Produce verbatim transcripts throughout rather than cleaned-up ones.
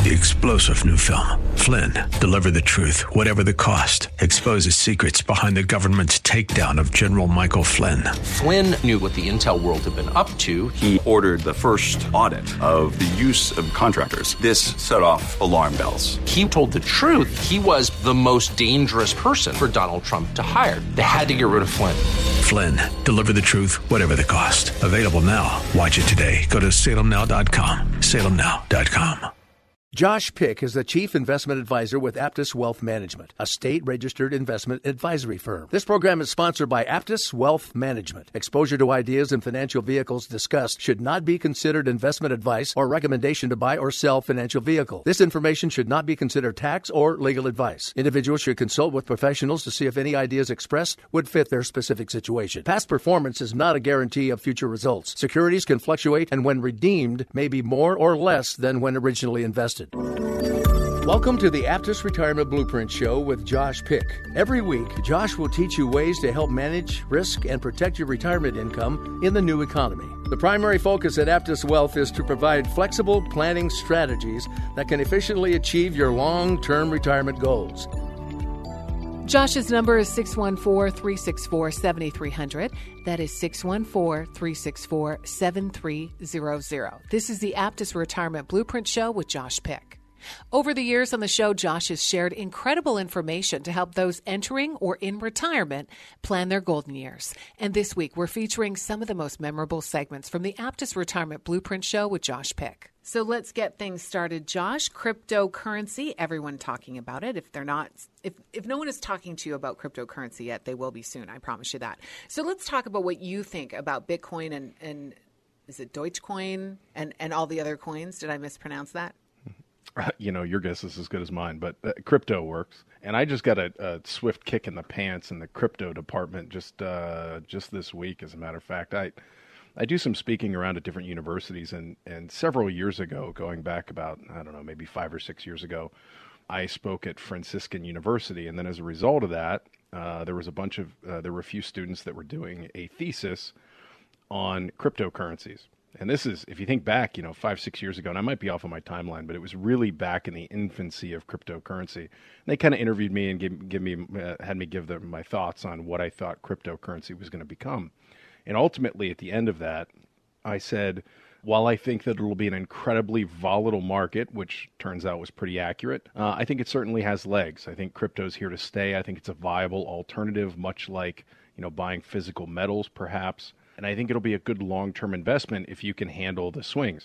The explosive new film, Flynn, deliver the truth, whatever the cost, exposes secrets behind the government's takedown of General Michael Flynn. Flynn knew what the intel world had been up to. He ordered the first audit of the use of contractors. This set off alarm bells. He told the truth. He was the most dangerous person for Donald Trump to hire. They had to get rid of Flynn. Flynn, deliver the truth, whatever the cost. Available now. Watch it today. Go to salem now dot com. salem now dot com. Josh Pick is the Chief Investment Advisor with Aptus Wealth Management, a state-registered investment advisory firm. This program is sponsored by Aptus Wealth Management. Exposure to ideas and financial vehicles discussed should not be considered investment advice or recommendation to buy or sell financial vehicle. This information should not be considered tax or legal advice. Individuals should consult with professionals to see if any ideas expressed would fit their specific situation. Past performance is not a guarantee of future results. Securities can fluctuate and when redeemed may be more or less than when originally invested. Welcome to the Aptus Retirement Blueprint Show with Josh Pick. Every week, Josh will teach you ways to help manage, risk, and protect your retirement income in the new economy. The primary focus at Aptus Wealth is to provide flexible planning strategies that can efficiently achieve your long-term retirement goals. Josh's number is six one four, three six four, seven three zero zero. That is six one four, three six four, seven three zero zero. This is the Aptus Retirement Blueprint Show with Josh Pick. Over the years on the show, Josh has shared incredible information to help those entering or in retirement plan their golden years. And this week, we're featuring some of the most memorable segments from the Aptus Retirement Blueprint Show with Josh Pick. So let's get things started, Josh. Cryptocurrency, everyone talking about it. If they're not, if, if no one is talking to you about cryptocurrency yet, they will be soon. I promise you that. So let's talk about what you think about Bitcoin and, and is it Dogecoin and, and all the other coins? Did I mispronounce that? You know, your guess is as good as mine, but uh, crypto works. And I just got a, a swift kick in the pants in the crypto department just uh, just this week, as a matter of fact. I I do some speaking around at different universities, and, and several years ago, going back about, I don't know, maybe five or six years ago, I spoke at Franciscan University. And then as a result of that, uh, there was a bunch of, uh, there were a few students that were doing a thesis on cryptocurrencies. And this is, if you think back, you know, five, six years ago, and I might be off on my timeline, but it was really back in the infancy of cryptocurrency. And they kind of interviewed me and gave, give me, uh, had me give them my thoughts on what I thought cryptocurrency was going to become. And ultimately, at the end of that, I said, while I think that it will be an incredibly volatile market, which turns out was pretty accurate, uh, I think it certainly has legs. I think crypto's here to stay. I think it's a viable alternative, much like, you know, buying physical metals, perhaps. And I think it'll be a good long-term investment if you can handle the swings.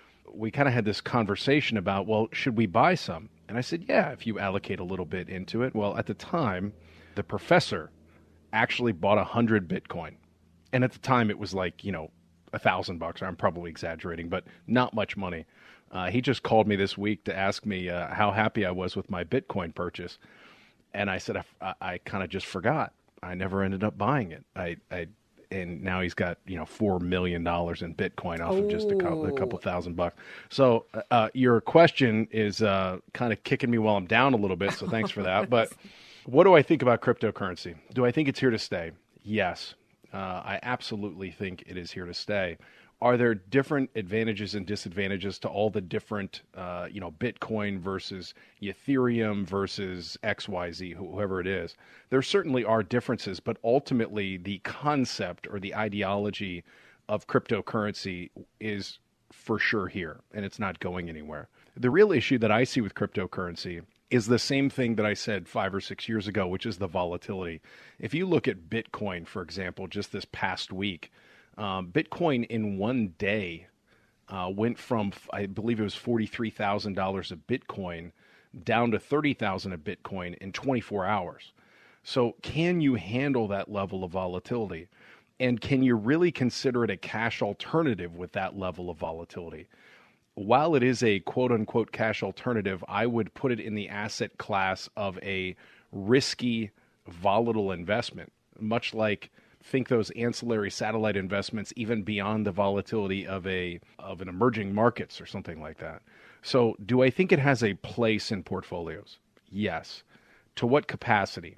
We kind of had this conversation about, well, should we buy some? And I said, yeah, if you allocate a little bit into it. Well, at the time, the professor actually bought one hundred Bitcoin. And at the time, it was like, you know, a thousand bucks. I'm probably exaggerating, but not much money. Uh, he just called me this week to ask me uh, how happy I was with my Bitcoin purchase. And I said, I, I kind of just forgot. I never ended up buying it. I, I And now he's got, you know, four million dollars in Bitcoin off oh. of just a couple, a couple thousand bucks. So uh, your question is uh, kind of kicking me while I'm down a little bit, so thanks for that. But what do I think about cryptocurrency? Do I think it's here to stay? Yes. Uh, I absolutely think it is here to stay. Are there different advantages and disadvantages to all the different, uh, you know, Bitcoin versus Ethereum versus X Y Z, whoever it is? There certainly are differences, but ultimately the concept or the ideology of cryptocurrency is for sure here, and it's not going anywhere. The real issue that I see with cryptocurrency is the same thing that I said five or six years ago, which is the volatility. If you look at Bitcoin, for example, just this past week, Um, Bitcoin in one day uh, went from, I believe it was forty-three thousand dollars of Bitcoin down to thirty thousand dollars of Bitcoin in twenty-four hours. So can you handle that level of volatility? And can you really consider it a cash alternative with that level of volatility? While it is a quote-unquote cash alternative, I would put it in the asset class of a risky, volatile investment, much like think those ancillary satellite investments even beyond the volatility of a of an emerging markets or something like that. So do I think it has a place in portfolios? Yes. To what capacity?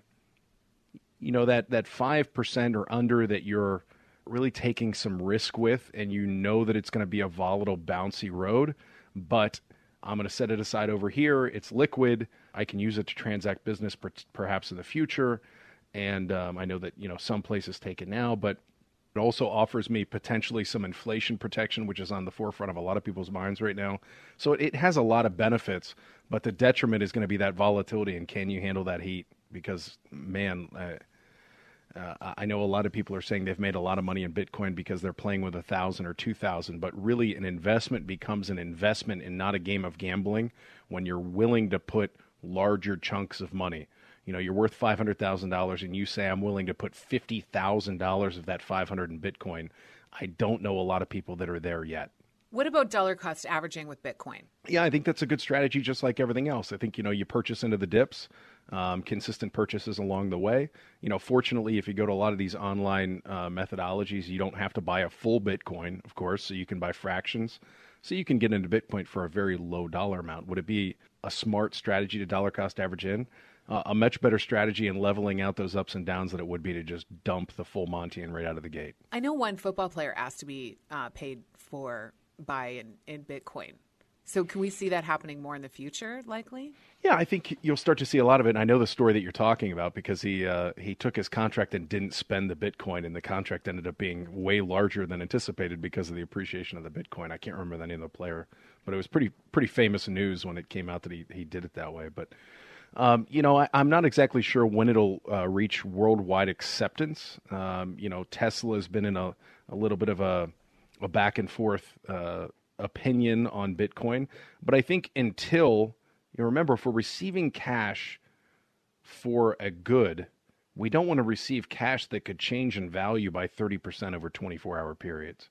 You know, that, that five percent or under that you're really taking some risk with, and you know that it's going to be a volatile, bouncy road, but I'm going to set it aside over here. It's liquid. I can use it to transact business per- perhaps in the future. And um, I know that, you know, some places take it now, but it also offers me potentially some inflation protection, which is on the forefront of a lot of people's minds right now. So it has a lot of benefits, but the detriment is going to be that volatility. And can you handle that heat? Because, man, uh, uh, I know a lot of people are saying they've made a lot of money in Bitcoin because they're playing with a thousand or two thousand, but really an investment becomes an investment and not a game of gambling when you're willing to put larger chunks of money. You know, you're worth five hundred thousand dollars and you say, I'm willing to put fifty thousand dollars of that five hundred in Bitcoin. I don't know a lot of people that are there yet. What about dollar cost averaging with Bitcoin? Yeah, I think that's a good strategy, just like everything else. I think, you know, you purchase into the dips, um, consistent purchases along the way. You know, fortunately, if you go to a lot of these online uh, methodologies, you don't have to buy a full Bitcoin, of course, so you can buy fractions. So you can get into Bitcoin for a very low dollar amount. Would it be a smart strategy to dollar cost average in? Uh, a much better strategy in leveling out those ups and downs than it would be to just dump the full Monty in right out of the gate. I know one football player asked to be uh, paid for buy in, in Bitcoin. So can we see that happening more in the future, likely? Yeah, I think you'll start to see a lot of it. And I know the story that you're talking about because he uh, he took his contract and didn't spend the Bitcoin, and the contract ended up being way larger than anticipated because of the appreciation of the Bitcoin. I can't remember the name of the player, but it was pretty pretty famous news when it came out that he, he did it that way. But Um, you know, I, I'm not exactly sure when it'll uh, reach worldwide acceptance. Um, you know, Tesla has been in a, a little bit of a, a back and forth uh, opinion on Bitcoin. But I think until, you remember, if we're receiving cash for a good, we don't want to receive cash that could change in value by thirty percent over twenty-four hour periods.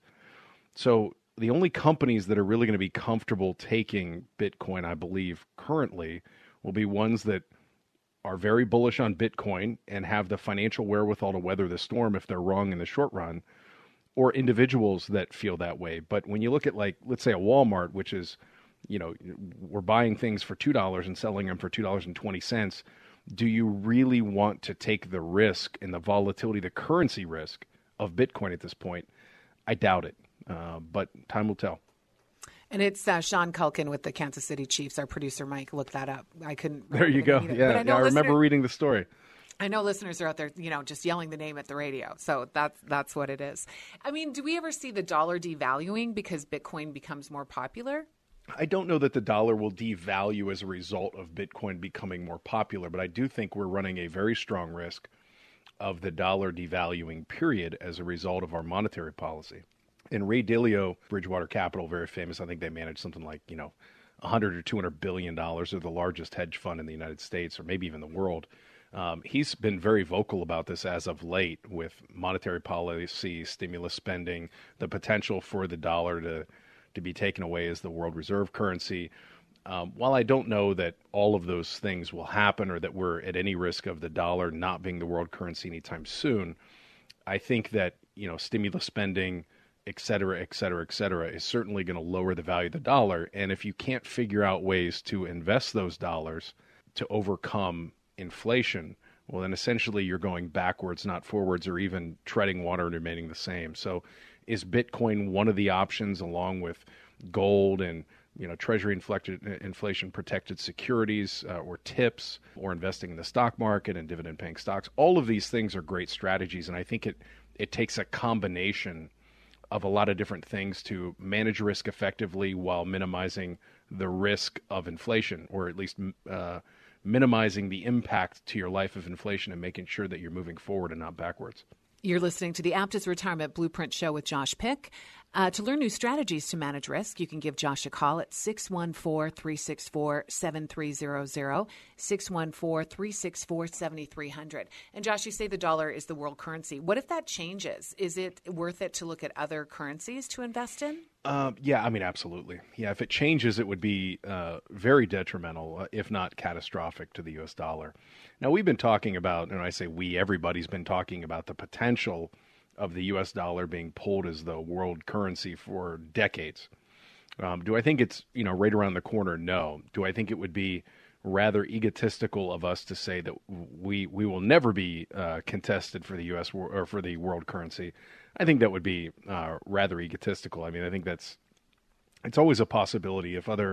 So the only companies that are really going to be comfortable taking Bitcoin, I believe, currently will be ones that are very bullish on Bitcoin and have the financial wherewithal to weather the storm if they're wrong in the short run, or individuals that feel that way. But when you look at, like, let's say a Walmart, which is, you know, we're buying things for two dollars and selling them for two dollars and twenty cents, do you really want to take the risk and the volatility, the currency risk of Bitcoin at this point? I doubt it, uh, but time will tell. And it's uh, Sean Culkin with the Kansas City Chiefs. Our producer, Mike, looked that up. I couldn't. There you go. Yeah, I, yeah, I remember reading the story. I know listeners are out there, you know, just yelling the name at the radio. So that's that's what it is. I mean, do we ever see the dollar devaluing because Bitcoin becomes more popular? I don't know that the dollar will devalue as a result of Bitcoin becoming more popular, but I do think we're running a very strong risk of the dollar devaluing, period, as a result of our monetary policy. And Ray Dalio, Bridgewater Capital, very famous. I think they manage something like, you know, one hundred or two hundred billion dollars. They're the largest hedge fund in the United States, or maybe even the world. Um, he's been very vocal about this as of late with monetary policy, stimulus spending, the potential for the dollar to, to be taken away as the world reserve currency. Um, while I don't know that all of those things will happen or that we're at any risk of the dollar not being the world currency anytime soon, I think that, you know, stimulus spending, et cetera, et cetera, et cetera, is certainly going to lower the value of the dollar. And if you can't figure out ways to invest those dollars to overcome inflation, well, then essentially you're going backwards, not forwards, or even treading water and remaining the same. So is Bitcoin one of the options, along with gold and, you know, treasury inflation protected securities, uh, or tips, or investing in the stock market and dividend paying stocks? All of these things are great strategies. And I think it, it takes a combination of a lot of different things to manage risk effectively while minimizing the risk of inflation, or at least uh, minimizing the impact to your life of inflation and making sure that you're moving forward and not backwards. You're listening to the Aptus Retirement Blueprint Show with Josh Pick. Uh, to learn new strategies to manage risk, you can give Josh a call at six one four, three six four, seven three zero zero, six one four, three six four, seven three zero zero. And Josh, you say the dollar is the world currency. What if that changes? Is it worth it to look at other currencies to invest in? Uh, yeah, I mean, absolutely. Yeah, if it changes, it would be uh, very detrimental, uh, if not catastrophic, to the U S dollar. Now, we've been talking about, and I say we, everybody's been talking about the potential of the U S dollar being pulled as the world currency for decades. Um, do I think it's, you know, right around the corner? No. Do I think it would be rather egotistical of us to say that we we will never be uh, contested for the U S or for the world currency? I think that would be uh, rather egotistical. I mean, I think that's it's always a possibility if other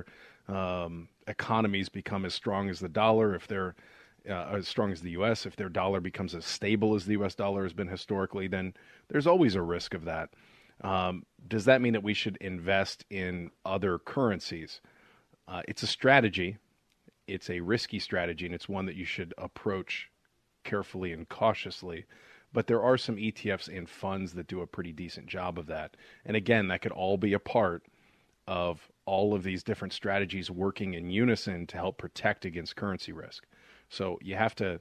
um, economies become as strong as the dollar, if they're uh, as strong as the U S, if their dollar becomes as stable as the U S dollar has been historically, then there's always a risk of that. Um, does that mean that we should invest in other currencies? Uh, it's a strategy. It's a risky strategy, and it's one that you should approach carefully and cautiously. But there are some E T Fs and funds that do a pretty decent job of that. And again, that could all be a part of all of these different strategies working in unison to help protect against currency risk. So you have to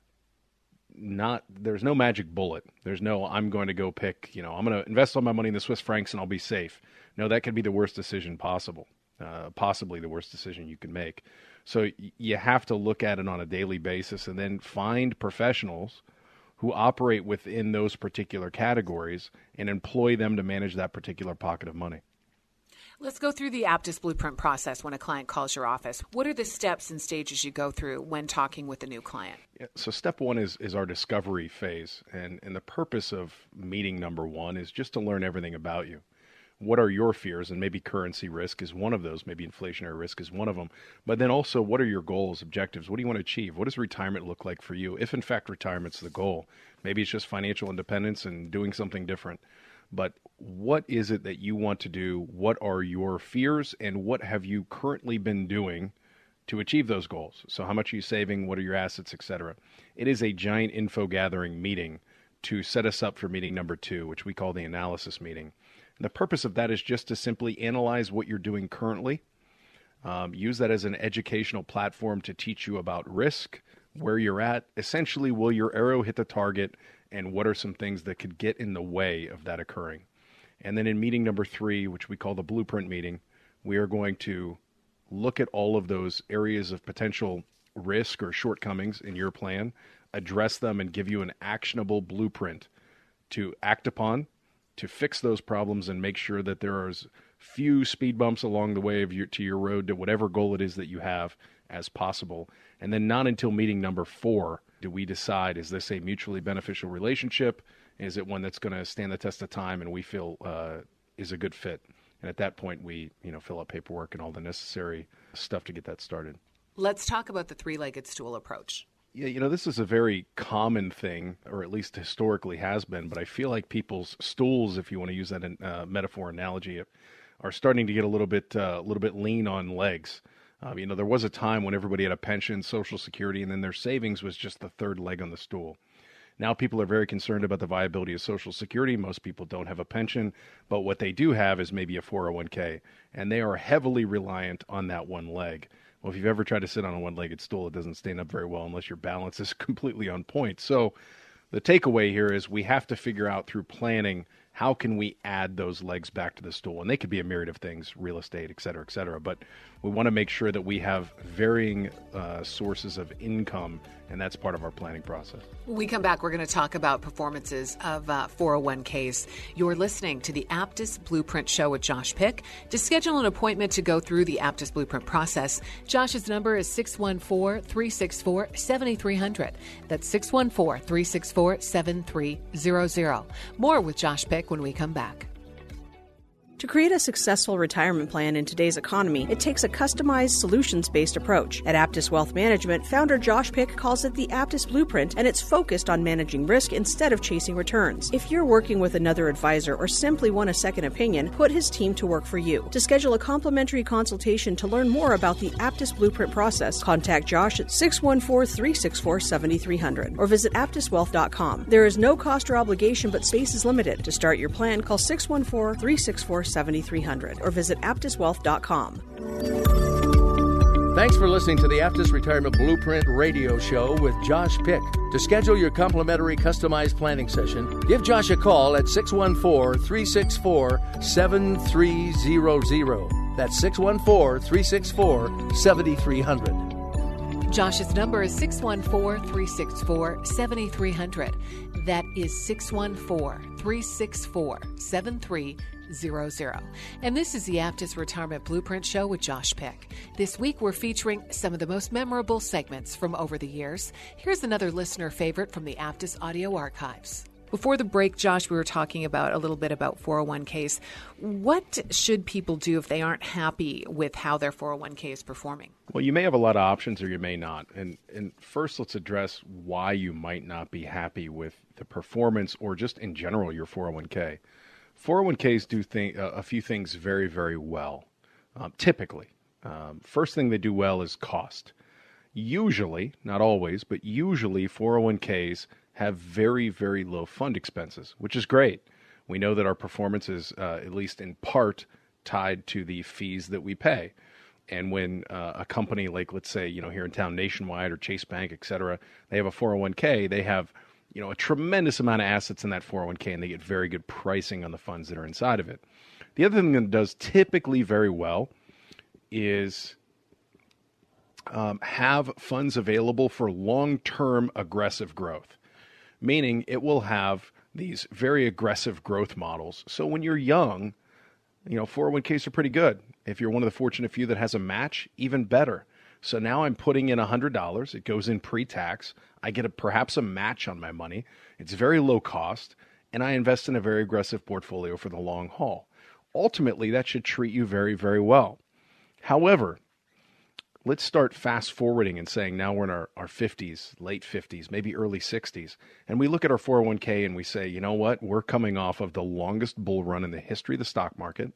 not, there's no magic bullet. There's no, I'm going to go pick, you know, I'm going to invest all my money in the Swiss francs and I'll be safe. No, that could be the worst decision possible, uh, possibly the worst decision you can make. So y- you have to look at it on a daily basis and then find professionals who operate within those particular categories and employ them to manage that particular pocket of money. Let's go through the Aptus Blueprint process when a client calls your office. What are the steps and stages you go through when talking with a new client? Yeah, so step one is is our discovery phase. And, and the purpose of meeting number one is just to learn everything about you. What are your fears? And maybe currency risk is one of those. Maybe inflationary risk is one of them. But then also, what are your goals, objectives? What do you want to achieve? What does retirement look like for you? If, in fact, retirement's the goal. Maybe it's just financial independence and doing something different. But what is it that you want to do? What are your fears? And what have you currently been doing to achieve those goals? So how much are you saving? What are your assets, et cetera? It is a giant info gathering meeting to set us up for meeting number two, which we call the analysis meeting. And the purpose of that is just to simply analyze what you're doing currently, um, use that as an educational platform to teach you about risk, where you're at. Essentially, will your arrow hit the target, and what are some things that could get in the way of that occurring? And then in meeting number three, which we call the blueprint meeting, we are going to look at all of those areas of potential risk or shortcomings in your plan, address them, and give you an actionable blueprint to act upon, to fix those problems and make sure that there are as few speed bumps along the way of your, to your road to whatever goal it is that you have as possible. And then not until meeting number four do we decide, is this a mutually beneficial relationship? Is it one that's going to stand the test of time and we feel uh, is a good fit? And at that point, we you know fill out paperwork and all the necessary stuff to get that started. Let's talk about the three-legged stool approach. Yeah, you know, this is a very common thing, or at least historically has been, but I feel like people's stools, if you want to use that in, uh, metaphor analogy, are starting to get a little bit uh, a little bit lean on legs. Um, you know, there was a time when everybody had a pension, Social Security, and then their savings was just the third leg on the stool. Now people are very concerned about the viability of Social Security. Most people don't have a pension, but what they do have is maybe a four oh one k, and they are heavily reliant on that one leg. Well, if you've ever tried to sit on a one-legged stool, it doesn't stand up very well unless your balance is completely on point. So the takeaway here is we have to figure out through planning, how can we add those legs back to the stool? And they could be a myriad of things, real estate, et cetera, et cetera. But we want to make sure that we have varying uh, sources of income, and that's part of our planning process. When we come back, we're going to talk about performances of uh, four oh one k's. You're listening to the Aptus Blueprint Show with Josh Pick. To schedule an appointment to go through the Aptus Blueprint process, Josh's number is six one four, three six four, seven three zero zero. That's six one four, three six four, seven three zero zero. More with Josh Pick when we come back. To create a successful retirement plan in today's economy, it takes a customized, solutions-based approach. At Aptus Wealth Management, founder Josh Pick calls it the Aptus Blueprint, and it's focused on managing risk instead of chasing returns. If you're working with another advisor or simply want a second opinion, put his team to work for you. To schedule a complimentary consultation to learn more about the Aptus Blueprint process, contact Josh at six one four, three six four, seven three zero zero or visit aptus wealth dot com. There is no cost or obligation, but space is limited. To start your plan, call six one four, three six four, seven three zero zero or visit aptus wealth dot com. Thanks for listening to the Aptus Retirement Blueprint Radio Show with Josh Pick. To schedule your complimentary customized planning session, give Josh a call at six one four, three six four, seven three zero zero. That's six one four, three six four, seven three zero zero. Josh's number is six one four, three six four, seven three zero zero. That is six one four, three six four, seven three zero zero. And this is the Aptus Retirement Blueprint Show with Josh Pick. This week we're featuring some of the most memorable segments from over the years. Here's another listener favorite from the Aptus audio archives. Before the break, Josh, we were talking about a little bit about four oh one k's. What should people do if they aren't happy with how their four oh one k is performing? Well, you may have a lot of options or you may not. And, and first, let's address why you might not be happy with the performance or just in general your four oh one k. four oh one k's do th- uh, a few things very, very well, um, typically. Um, first thing they do well is cost. Usually, not always, but usually four oh one k's have very, very low fund expenses, which is great. We know that our performance is, uh, at least in part, tied to the fees that we pay. And when uh, a company like, let's say, you know, here in town, Nationwide or Chase Bank, et cetera, they have a four oh one k, they have, you know, a tremendous amount of assets in that four oh one k, and they get very good pricing on the funds that are inside of it. The other thing that it does typically very well is um, have funds available for long-term aggressive growth, meaning it will have these very aggressive growth models. So when you're young, you know, four oh one k's are pretty good. If you're one of the fortunate few that has a match, even better. So now I'm putting in one hundred dollars. It goes in pre-tax. I get a, perhaps a match on my money. It's very low cost, and I invest in a very aggressive portfolio for the long haul. Ultimately, that should treat you very, very well. However, let's start fast forwarding and saying now we're in our, our fifties, late fifties, maybe early sixties, and we look at our four oh one k and we say, you know what, we're coming off of the longest bull run in the history of the stock market.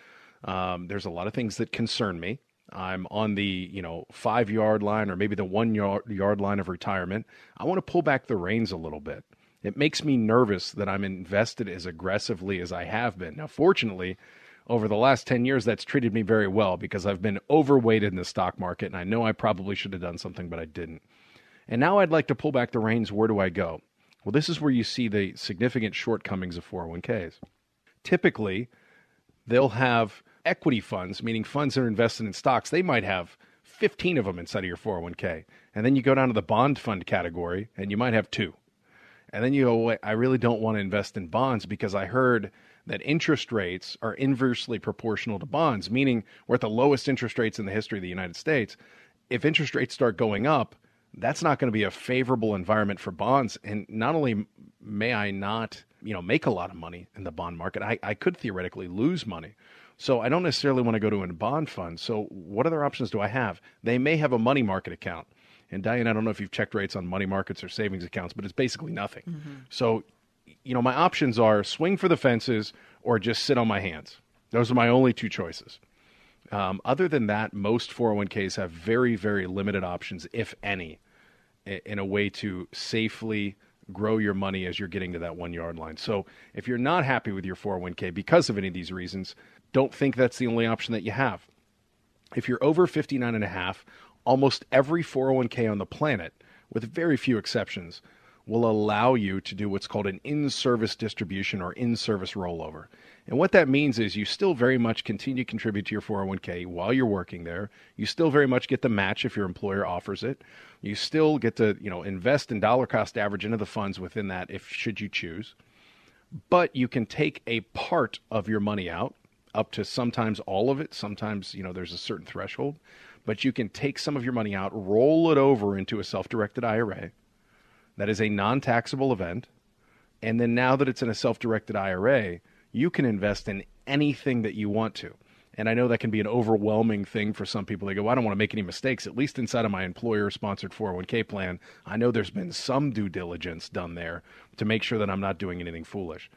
Um, there's a lot of things that concern me. I'm on the, you know, five yard line or maybe the one yard, yard line of retirement. I want to pull back the reins a little bit. It makes me nervous that I'm invested as aggressively as I have been. Now, fortunately, over the last ten years, that's treated me very well because I've been overweighted in the stock market, and I know I probably should have done something, but I didn't. And now I'd like to pull back the reins. Where do I go? Well, this is where you see the significant shortcomings of four oh one k's. Typically, they'll have equity funds, meaning funds that are invested in stocks. They might have fifteen of them inside of your four oh one k. And then you go down to the bond fund category, and you might have two. And then you go, wait, I really don't want to invest in bonds because I heard that interest rates are inversely proportional to bonds, meaning we're at the lowest interest rates in the history of the United States. If interest rates start going up, that's not going to be a favorable environment for bonds. And not only may I not, you know, make a lot of money in the bond market, I, I could theoretically lose money. So I don't necessarily want to go to a bond fund. So what other options do I have? They may have a money market account. And Diane, I don't know if you've checked rates on money markets or savings accounts, but it's basically nothing. Mm-hmm. So, you know, my options are swing for the fences or just sit on my hands. Those are my only two choices. Um, other than that, most four oh one k's have very, very limited options, if any, in a way to safely grow your money as you're getting to that one yard line. So if you're not happy with your four oh one k because of any of these reasons, don't think that's the only option that you have. If you're over fifty-nine and a half, almost every four oh one k on the planet, with very few exceptions, will allow you to do what's called an in-service distribution or in-service rollover. And what that means is you still very much continue to contribute to your four oh one k while you're working there. You still very much get the match if your employer offers it. You still get to, you know, invest in dollar cost average into the funds within that if should you choose. But you can take a part of your money out, up to sometimes all of it. Sometimes, you know, there's a certain threshold. But you can take some of your money out, roll it over into a self-directed I R A. That is a non-taxable event. And then now that it's in a self-directed I R A, you can invest in anything that you want to. And I know that can be an overwhelming thing for some people. They go, well, I don't want to make any mistakes. At least inside of my employer-sponsored four oh one k plan, I know there's been some due diligence done there to make sure that I'm not doing anything foolish.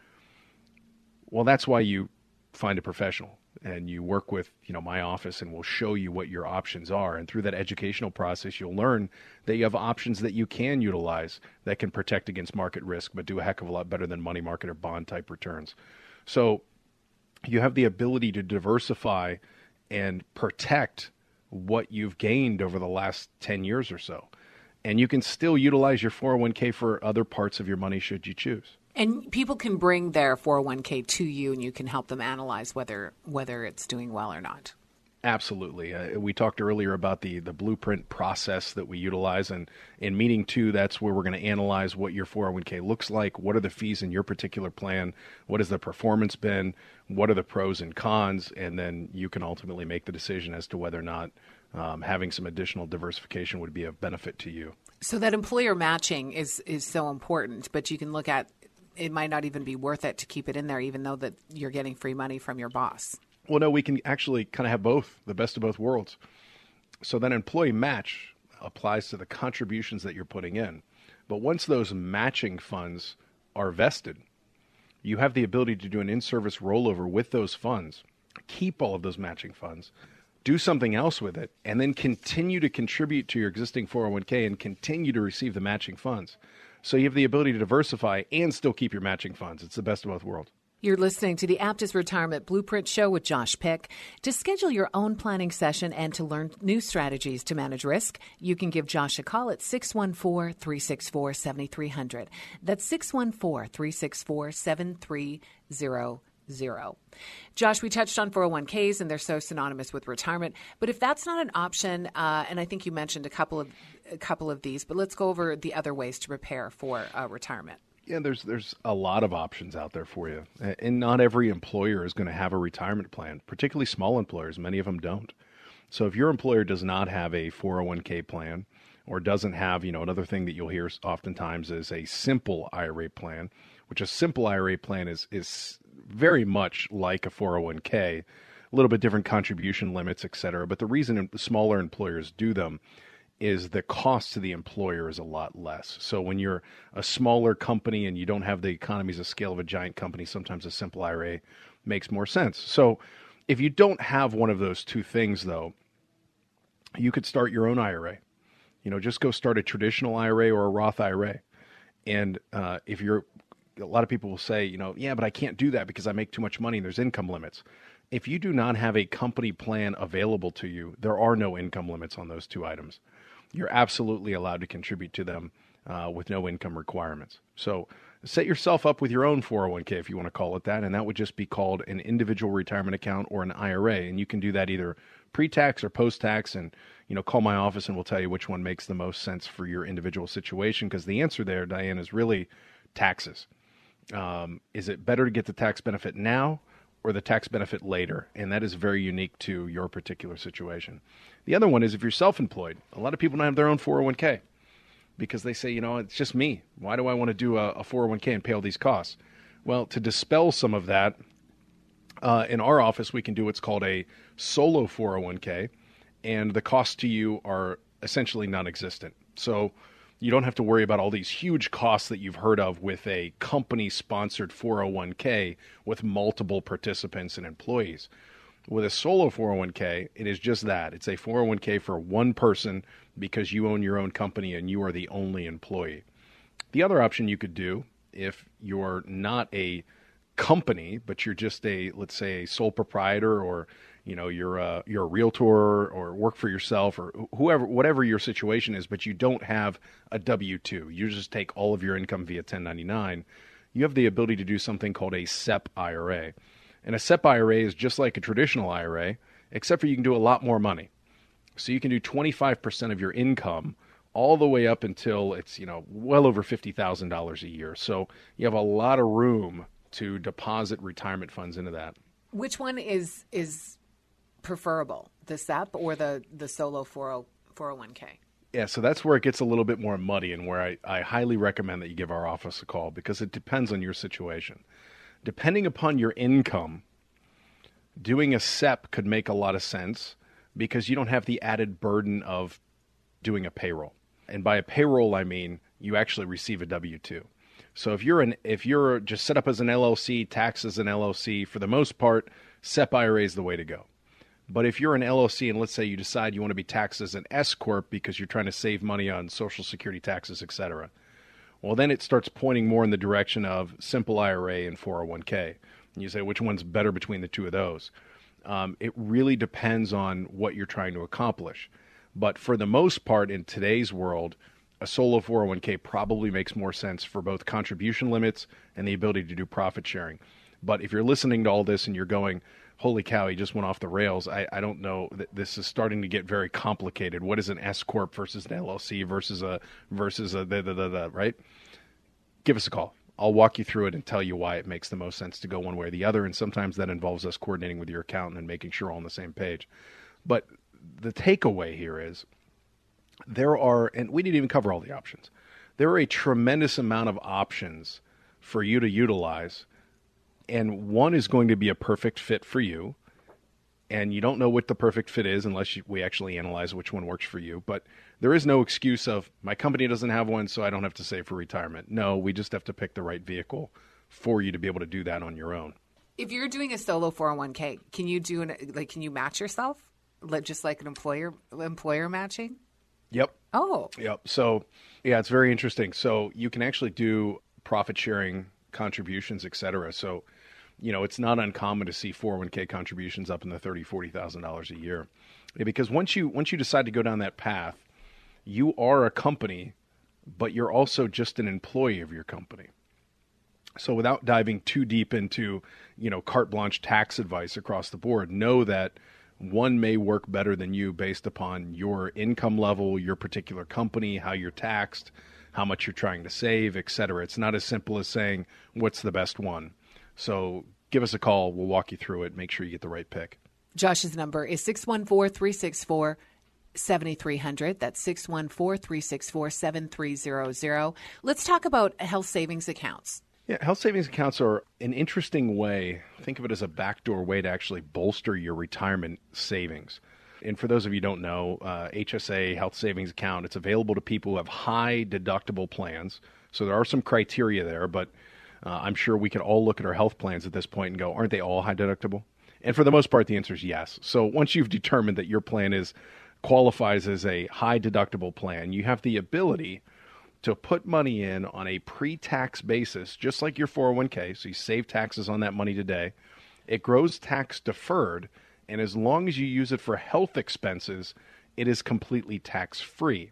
Well, that's why you find a professional. And you work with, you know, my office, and we'll show you what your options are. And through that educational process, you'll learn that you have options that you can utilize that can protect against market risk, but do a heck of a lot better than money market or bond type returns. So you have the ability to diversify and protect what you've gained over the last ten years or so. And you can still utilize your four oh one k for other parts of your money should you choose. And people can bring their four oh one k to you, and you can help them analyze whether whether it's doing well or not. Absolutely. Uh, we talked earlier about the, the blueprint process that we utilize. And in meeting two, that's where we're going to analyze what your four oh one k looks like. What are the fees in your particular plan? What has the performance been? What are the pros and cons? And then you can ultimately make the decision as to whether or not um, having some additional diversification would be of benefit to you. So that employer matching is, is so important, but you can look at it might not even be worth it to keep it in there, even though that you're getting free money from your boss. Well, no, we can actually kind of have both, the best of both worlds. So that employee match applies to the contributions that you're putting in. But once those matching funds are vested, you have the ability to do an in-service rollover with those funds, keep all of those matching funds, do something else with it, and then continue to contribute to your existing four oh one k and continue to receive the matching funds. So you have the ability to diversify and still keep your matching funds. It's the best of both worlds. You're listening to the Aptus Retirement Blueprint Show with Josh Pick. To schedule your own planning session and to learn new strategies to manage risk, you can give Josh a call at six one four, three six four, seven three zero zero. That's six one four, three six four, seven three zero zero. Josh, we touched on four oh one k's and they're so synonymous with retirement. But if that's not an option, uh, and I think you mentioned a couple of a couple of these, but let's go over the other ways to prepare for uh, retirement. Yeah, there's there's a lot of options out there for you. And not every employer is going to have a retirement plan, particularly small employers. Many of them don't. So if your employer does not have a four oh one k plan or doesn't have, you know, another thing that you'll hear oftentimes is a simple I R A plan, which a simple I R A plan is is very much like a four oh one k, a little bit different contribution limits, et cetera. But the reason smaller employers do them is the cost to the employer is a lot less. So when you're a smaller company and you don't have the economies of scale of a giant company, sometimes a simple I R A makes more sense. So if you don't have one of those two things, though, you could start your own I R A. You know, just go start a traditional I R A or a Roth I R A. And uh, if you're, a lot of people will say, you know, yeah, but I can't do that because I make too much money and there's income limits. If you do not have a company plan available to you, there are no income limits on those two items. You're absolutely allowed to contribute to them uh, with no income requirements. So set yourself up with your own four oh one k, if you want to call it that, and that would just be called an individual retirement account or an I R A. And you can do that either pre-tax or post-tax, and you know, call my office and we'll tell you which one makes the most sense for your individual situation, because the answer there, Diane, is really taxes. Um, is it better to get the tax benefit now or the tax benefit later? And that is very unique to your particular situation. The other one is if you're self-employed. A lot of people don't have their own four oh one k because they say, you know, it's just me. Why do I want to do a, a four oh one k and pay all these costs? Well, to dispel some of that, uh, in our office, we can do what's called a solo four oh one k, and the costs to you are essentially non-existent. So you don't have to worry about all these huge costs that you've heard of with a company-sponsored four oh one k with multiple participants and employees. With a solo four oh one k, it is just that. It's a four oh one k for one person because you own your own company and you are the only employee. The other option you could do, if you're not a company, but you're just a, let's say, a sole proprietor, or you know, you're a, you're a realtor or work for yourself, or whoever, whatever your situation is, but you don't have a W two. You just take all of your income via ten ninety-nine. You have the ability to do something called a S E P I R A. And a S E P I R A is just like a traditional I R A, except for you can do a lot more money. So you can do twenty-five percent of your income all the way up until it's, you know, well over fifty thousand dollars a year. So you have a lot of room to deposit retirement funds into that. Which one is is preferable, the S E P or the, the solo four oh one k? Yeah, so that's where it gets a little bit more muddy, and where I, I highly recommend that you give our office a call, because it depends on your situation. Depending upon your income, doing a S E P could make a lot of sense because you don't have the added burden of doing a payroll. And by a payroll, I mean you actually receive a W two. So if you're an if you're just set up as an L L C, taxed as an L L C, for the most part, S E P I R A is the way to go. But if you're an L L C and let's say you decide you want to be taxed as an S corp because you're trying to save money on Social Security taxes, et cetera, well, then it starts pointing more in the direction of simple I R A and four oh one k. And you say, which one's better between the two of those? Um, it really depends on what you're trying to accomplish. But for the most part, in today's world, a solo four oh one k probably makes more sense for both contribution limits and the ability to do profit sharing. But if you're listening to all this and you're going, holy cow, he just went off the rails, I, I don't know, this is starting to get very complicated. What is an S corp versus an L L C versus a, versus a, da, da, da, da, right? Give us a call. I'll walk you through it and tell you why it makes the most sense to go one way or the other. And sometimes that involves us coordinating with your accountant and making sure we're all on the same page. But the takeaway here is there are, and we didn't even cover all the options, there are a tremendous amount of options for you to utilize, and one is going to be a perfect fit for you. And you don't know what the perfect fit is unless you, we actually analyze which one works for you. But there is no excuse of, my company doesn't have one, so I don't have to save for retirement. No, we just have to pick the right vehicle for you to be able to do that on your own. If you're doing a solo four oh one k, can you do an, like, can you match yourself? Like, just like an employer employer matching? Yep. Oh. Yep. So, yeah, it's very interesting. So you can actually do profit sharing contributions, et cetera. So, you know, it's not uncommon to see four oh one k contributions up in the thirty thousand dollars, forty thousand dollars a year. Because once you once you decide to go down that path, you are a company, but you're also just an employee of your company. So without diving too deep into, you know, carte blanche tax advice across the board, know that one may work better than you based upon your income level, your particular company, how you're taxed, how much you're trying to save, et cetera. It's not as simple as saying, what's the best one? So give us a call. We'll walk you through it. Make sure you get the right pick. Josh's number is six one four, three six four, seven three zero zero. That's six one four, three six four, seven three zero zero. Let's talk about health savings accounts. Yeah, health savings accounts are an interesting way. Think of it as a backdoor way to actually bolster your retirement savings. And for those of you who don't know, uh, H S A, health savings account, it's available to people who have high deductible plans. So there are some criteria there, but uh, I'm sure we can all look at our health plans at this point and go, aren't they all high deductible? And for the most part, the answer is yes. So once you've determined that your plan is qualifies as a high deductible plan, you have the ability to put money in on a pre-tax basis, just like your four oh one k. So you save taxes on that money today. It grows tax deferred, and as long as you use it for health expenses, it is completely tax-free.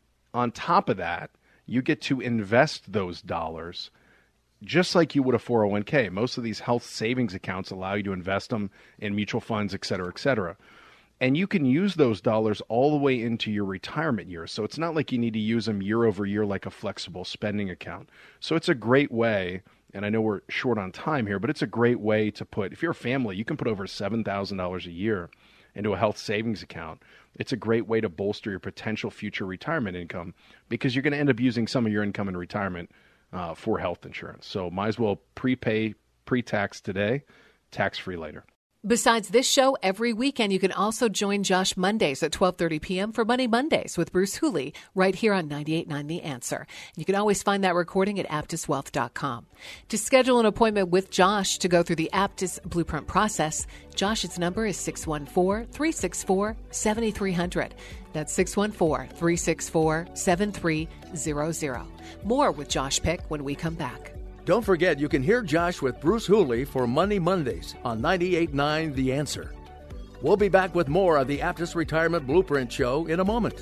On top of that, you get to invest those dollars just like you would a four oh one k. Most of these health savings accounts allow you to invest them in mutual funds, et cetera, et cetera. And you can use those dollars all the way into your retirement years. So it's not like you need to use them year over year like a flexible spending account. So it's a great way, and I know we're short on time here, but it's a great way to put, if you're a family, you can put over seven thousand dollars a year into a health savings account. It's a great way to bolster your potential future retirement income because you're going to end up using some of your income in retirement uh, for health insurance. So might as well prepay pre-tax today, tax-free later. Besides this show, every weekend you can also join Josh Mondays at twelve thirty p.m. for Money Mondays with Bruce Hooley right here on ninety-eight point nine The Answer. You can always find that recording at aptus wealth dot com. To schedule an appointment with Josh to go through the Aptus Blueprint process, Josh's number is six one four, three six four, seven three zero zero. That's six one four, three six four, seven three zero zero. More with Josh Pick when we come back. Don't forget, you can hear Josh with Bruce Hooley for Money Mondays on ninety-eight point nine The Answer. We'll be back with more of the Aptus Retirement Blueprint Show in a moment.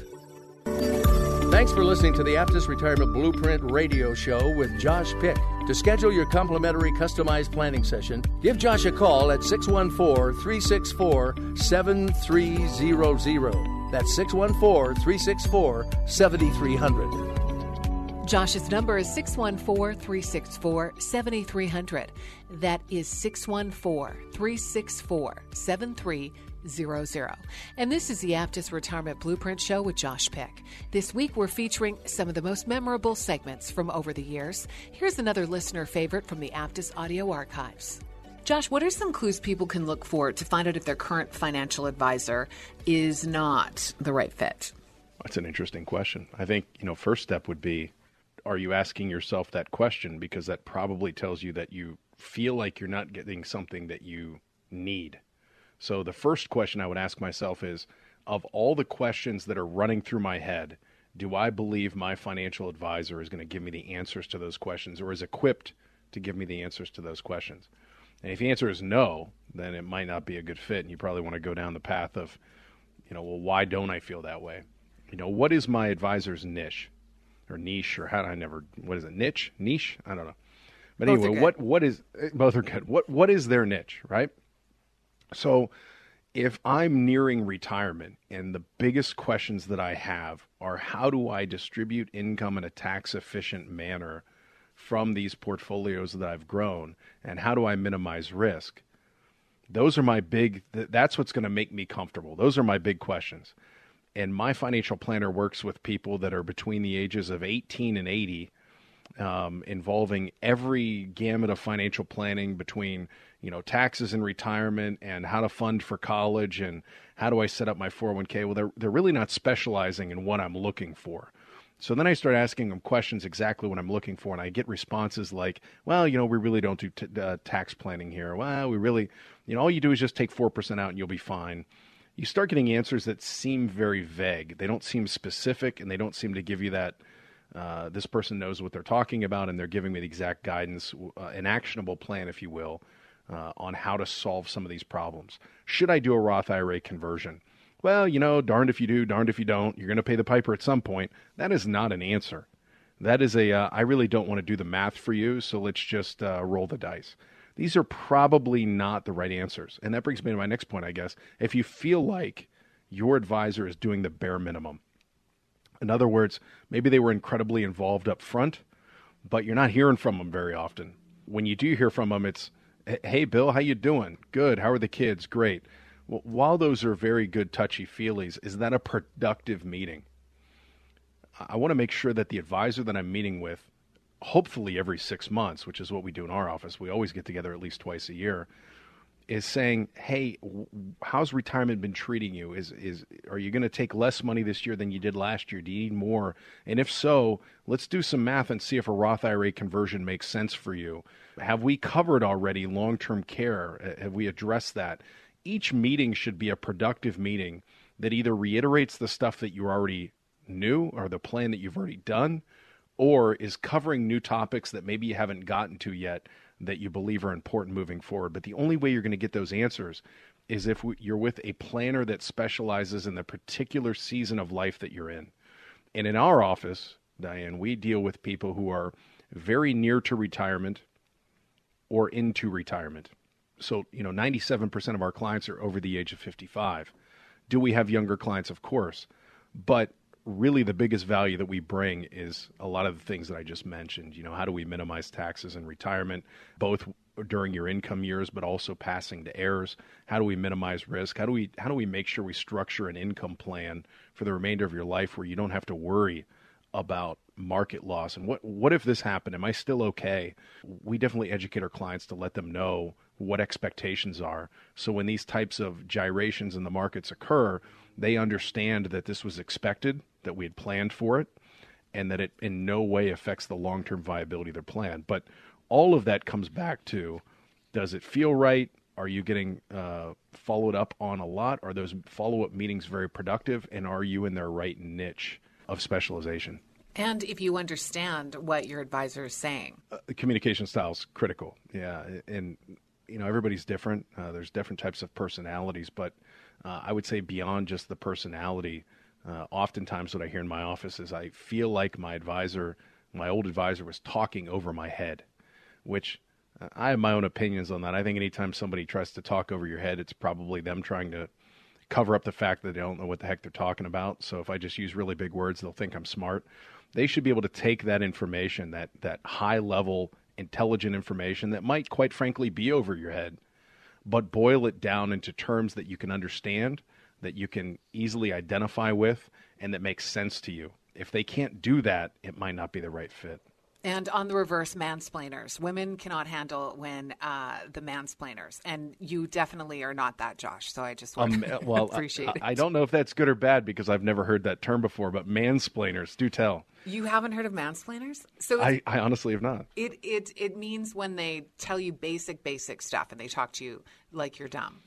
Thanks for listening to the Aptus Retirement Blueprint Radio Show with Josh Pick. To schedule your complimentary customized planning session, give Josh a call at six one four, three six four, seven three zero zero. That's six one four, three six four, seven three zero zero. Josh's number is six one four, three six four, seven three zero zero. That is six one four, three six four, seven three zero zero. And this is the Aptus Retirement Blueprint Show with Josh Pick. This week we're featuring some of the most memorable segments from over the years. Here's another listener favorite from the Aptus audio archives. Josh, what are some clues people can look for to find out if their current financial advisor is not the right fit? That's an interesting question. I think, you know, first step would be, are you asking yourself that question? Because that probably tells you that you feel like you're not getting something that you need. So the first question I would ask myself is, of all the questions that are running through my head, do I believe my financial advisor is going to give me the answers to those questions or is equipped to give me the answers to those questions? And if the answer is no, then it might not be a good fit. And you probably want to go down the path of, you know, well, why don't I feel that way? You know, what is my advisor's niche? Or niche, or how I never, what is it, niche, niche? I don't know. But Both anyway, what what is, both are good. What What is their niche, right? So if I'm nearing retirement and the biggest questions that I have are how do I distribute income in a tax-efficient manner from these portfolios that I've grown, and how do I minimize risk? Those are my big, that's what's going to make me comfortable. Those are my big questions. And my financial planner works with people that are between the ages of eighteen and eighty um, involving every gamut of financial planning between, you know, taxes and retirement and how to fund for college and how do I set up my four oh one k. Well, they're, they're really not specializing in what I'm looking for. So then I start asking them questions exactly what I'm looking for, and I get responses like, well, you know, we really don't do t- uh, tax planning here. Well, we really, you know, all you do is just take four percent out and you'll be fine. You start getting answers that seem very vague. They don't seem specific, and they don't seem to give you that, uh, this person knows what they're talking about, and they're giving me the exact guidance, uh, an actionable plan, if you will, uh, on how to solve some of these problems. Should I do a Roth I R A conversion? Well, you know, darned if you do, darned if you don't. You're going to pay the piper at some point. That is not an answer. That is a, uh, I really don't want to do the math for you, so let's just uh, roll the dice. These are probably not the right answers. And that brings me to my next point, I guess. If you feel like your advisor is doing the bare minimum, in other words, maybe they were incredibly involved up front, but you're not hearing from them very often. When you do hear from them, it's, hey, Bill, how you doing? Good. How are the kids? Great. Well, while those are very good touchy-feelies, is that a productive meeting? I want to make sure that the advisor that I'm meeting with, hopefully every six months, which is what we do in our office, we always get together at least twice a year, is saying, hey, how's retirement been treating you? Is is are you going to take less money this year than you did last year? Do you need more? And if so, let's do some math and see if a Roth I R A conversion makes sense for you. Have we covered already long-term care? Have we addressed that? Each meeting should be a productive meeting that either reiterates the stuff that you already knew or the plan that you've already done, or is covering new topics that maybe you haven't gotten to yet that you believe are important moving forward. But the only way you're going to get those answers is if you're with a planner that specializes in the particular season of life that you're in. And in our office, Diane, we deal with people who are very near to retirement or into retirement. So, you know, ninety-seven percent of our clients are over the age of fifty-five. Do we have younger clients? Of course. But really the biggest value that we bring is a lot of the things that I just mentioned. You know, how do we minimize taxes in retirement, both during your income years, but also passing to heirs? How do we minimize risk? How do we how do we make sure we structure an income plan for the remainder of your life where you don't have to worry about market loss? And what what if this happened? Am I still okay? We definitely educate our clients to let them know what expectations are. So when these types of gyrations in the markets occur, they understand that this was expected, that we had planned for it, and that it in no way affects the long-term viability of their plan. But all of that comes back to, does it feel right? Are you getting uh, followed up on a lot? Are those follow-up meetings very productive? And are you in their right niche of specialization? And if you understand what your advisor is saying. Uh, the communication style is critical. Yeah. And, you know, everybody's different. Uh, there's different types of personalities, but uh, I would say beyond just the personality, uh, oftentimes what I hear in my office is I feel like my advisor, my old advisor was talking over my head, which uh, I have my own opinions on that. I think anytime somebody tries to talk over your head, it's probably them trying to cover up the fact that they don't know what the heck they're talking about. So if I just use really big words, they'll think I'm smart. They should be able to take that information, that that high-level intelligent information that might, quite frankly, be over your head, but boil it down into terms that you can understand, that you can easily identify with, and that makes sense to you. If they can't do that, it might not be the right fit. And on the reverse, mansplainers. Women cannot handle when uh, the mansplainers. And you definitely are not that, Josh. So I just want um, to well, appreciate I, it. I don't know if that's good or bad because I've never heard that term before, but mansplainers, do tell. You haven't heard of mansplainers? So I, I honestly have not. It, it, it means when they tell you basic, basic stuff and they talk to you like you're dumb.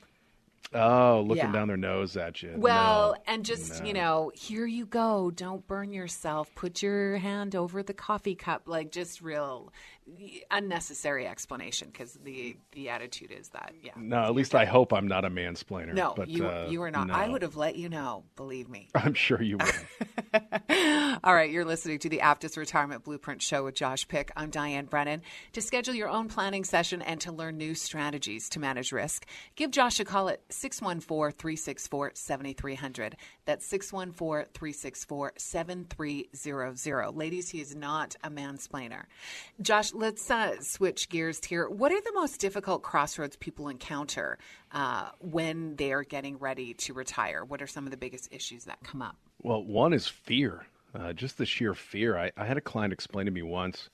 Oh, looking yeah. down their nose at you. Well, no, and just, no. you know, here you go. Don't burn yourself. Put your hand over the coffee cup. Like just real unnecessary explanation because the, the attitude is that, yeah. No, at least I hope I'm not a mansplainer. No, but, you, uh, you are not. No. I would have let you know, believe me. I'm sure you would. All right, you're listening to the Aptus Retirement Blueprint Show with Josh Pick. I'm Diane Brennan. To schedule your own planning session and to learn new strategies to manage risk, give Josh a call at six one four, three six four, seven three zero zero. That's six one four, three six four, seven three zero zero. Ladies, he is not a mansplainer. Josh, let's uh, switch gears here. What are the most difficult crossroads people encounter uh, when they are getting ready to retire? What are some of the biggest issues that come up? Well, one is fear, uh, just the sheer fear. I, I had a client explain to me once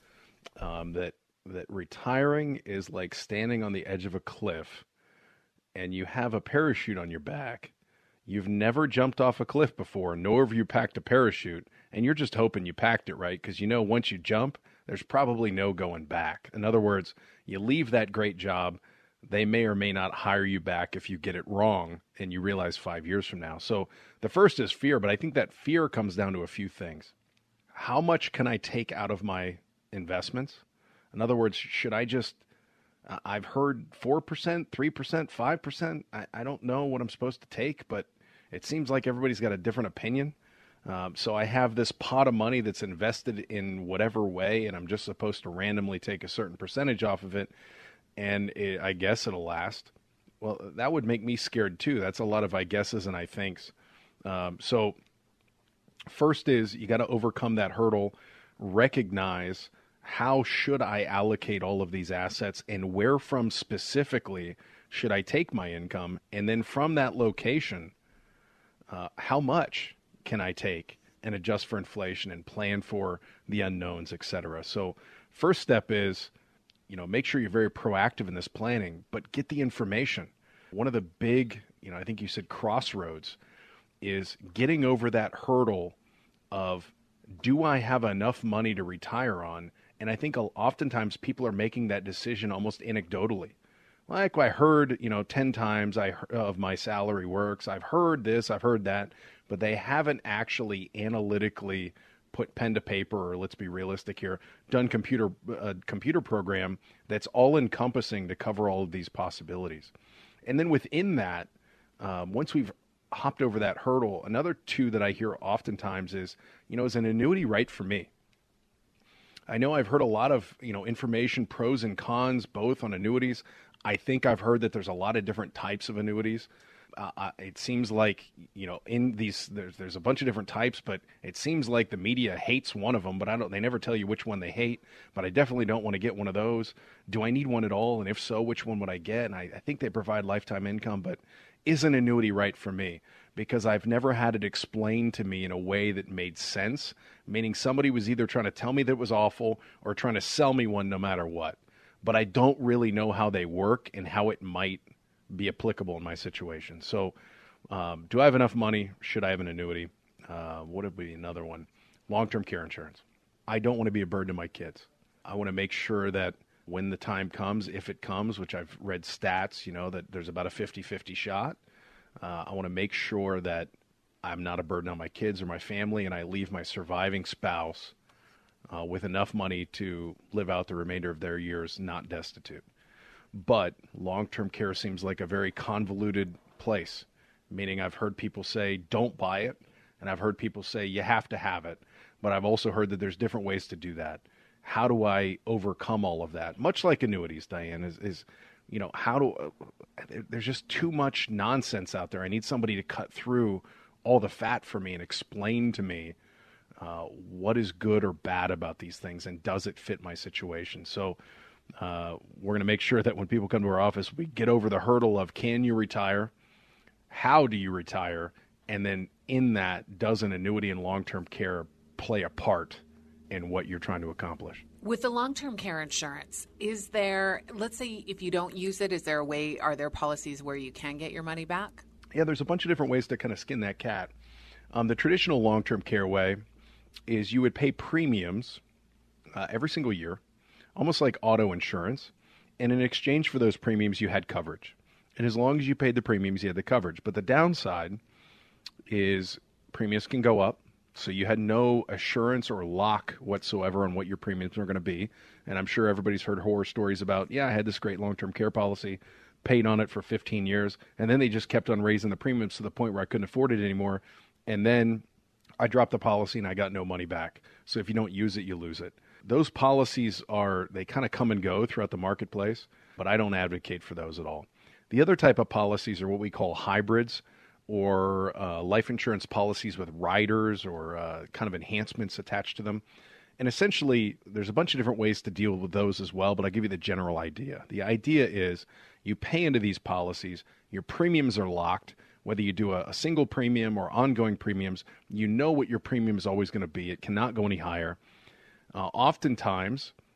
um, that that retiring is like standing on the edge of a cliff and you have a parachute on your back. You've never jumped off a cliff before, nor have you packed a parachute, and you're just hoping you packed it right because you know once you jump, there's probably no going back. In other words, you leave that great job, they may or may not hire you back if you get it wrong and you realize five years from now. So the first is fear, but I think that fear comes down to a few things. How much can I take out of my investments? In other words, should I just, uh, I've heard four percent, three percent, five percent. I, I don't know what I'm supposed to take, but it seems like everybody's got a different opinion. Um, so I have this pot of money that's invested in whatever way, and I'm just supposed to randomly take a certain percentage off of it, and it, I guess it'll last. Well, that would make me scared too. That's a lot of I guesses and I thinks. Um, so first is you got to overcome that hurdle, recognize how should I allocate all of these assets and where from specifically should I take my income, and then from that location, uh, how much can I take and adjust for inflation and plan for the unknowns, et cetera. So first step is, you know, make sure you're very proactive in this planning, but get the information. One of the big, you know, I think you said crossroads is getting over that hurdle of, do I have enough money to retire on? And I think oftentimes people are making that decision almost anecdotally. Like I heard, you know, ten times I of my salary works. I've heard this, I've heard that, but they haven't actually analytically put pen to paper, or let's be realistic here, done computer a computer program that's all encompassing to cover all of these possibilities. And then within that, um, once we've hopped over that hurdle, another two that I hear oftentimes is, you know, is an annuity right for me? I know I've heard a lot of, you know, information, pros and cons, both on annuities. I think I've heard that there's a lot of different types of annuities. Uh, it seems like, you know, in these, there's there's a bunch of different types, but it seems like the media hates one of them, but I don't, they never tell you which one they hate, but I definitely don't want to get one of those. Do I need one at all? And if so, which one would I get? And I, I think they provide lifetime income, but is an annuity right for me? Because I've never had it explained to me in a way that made sense, meaning somebody was either trying to tell me that it was awful or trying to sell me one no matter what. But I don't really know how they work and how it might be applicable in my situation. So um, do I have enough money? Should I have an annuity? Uh, what would be another one? Long-term care insurance. I don't want to be a burden to my kids. I want to make sure that when the time comes, if it comes, which I've read stats, you know, that there's about a fifty-fifty shot. Uh, I want to make sure that I'm not a burden on my kids or my family, and I leave my surviving spouse uh, with enough money to live out the remainder of their years not destitute. But long-term care seems like a very convoluted place, meaning I've heard people say, don't buy it, and I've heard people say, you have to have it. But I've also heard that there's different ways to do that. How do I overcome all of that? Much like annuities, Diane, is, is you know, how do, uh, there's just too much nonsense out there. I need somebody to cut through all the fat for me and explain to me uh, what is good or bad about these things, and does it fit my situation? So uh, we're going to make sure that when people come to our office, we get over the hurdle of, can you retire? How do you retire? And then in that, does an annuity and long-term care play a part in what you're trying to accomplish? With the long-term care insurance, is there, let's say if you don't use it, is there a way, are there policies where you can get your money back? Yeah, there's a bunch of different ways to kind of skin that cat. Um, the traditional long-term care way is you would pay premiums uh, every single year, almost like auto insurance, and in exchange for those premiums, you had coverage. And as long as you paid the premiums, you had the coverage. But the downside is premiums can go up. So you had no assurance or lock whatsoever on what your premiums are going to be. And I'm sure everybody's heard horror stories about, yeah, I had this great long-term care policy, paid on it for fifteen years, and then they just kept on raising the premiums to the point where I couldn't afford it anymore. And then I dropped the policy and I got no money back. So if you don't use it, you lose it. Those policies are, they kind of come and go throughout the marketplace, but I don't advocate for those at all. The other type of policies are what we call hybrids, or uh, life insurance policies with riders or uh, kind of enhancements attached to them. And essentially, there's a bunch of different ways to deal with those as well, but I'll give you the general idea. The idea is you pay into these policies, your premiums are locked, whether you do a, a single premium or ongoing premiums, you know what your premium is always going to be. It cannot go any higher. Uh, oftentimes,